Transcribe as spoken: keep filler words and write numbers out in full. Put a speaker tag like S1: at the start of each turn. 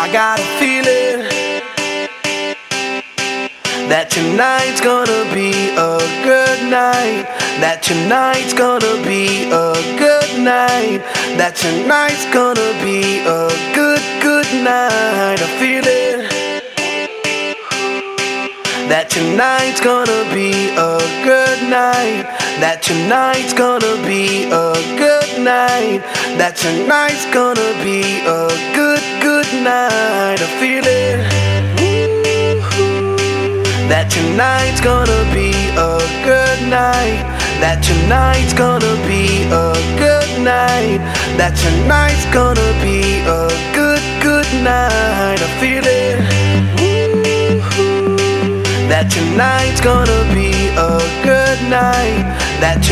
S1: I got a feeling that tonight's gonna be a good night. That tonight's gonna be a good night. That tonight's gonna be a good, good night. A feeling that tonight's gonna be a good night. That tonight's gonna be a good night. That tonight's gonna be a good, good night. A feeling that tonight's gonna be a good night. That tonight's gonna be a good night. That tonight's gonna be a good, good night. A feeling that tonight's gonna be a good night. That